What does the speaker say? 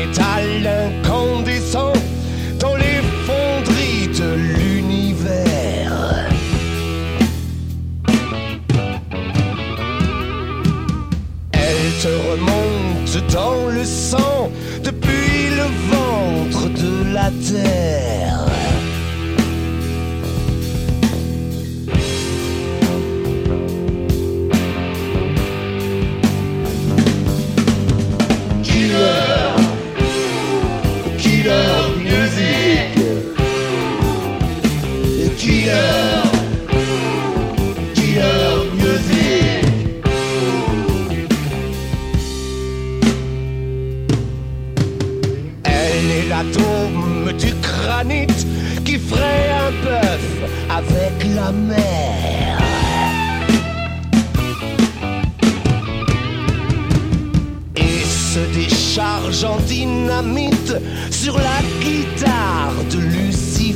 métal incandescent dans les fonderies de l'univers. Elle te remonte dans le sang depuis le ventre de la terre. L'atome du granit qui ferait un bœuf avec la mer. Et se décharge en dynamite sur la guitare de Lucie.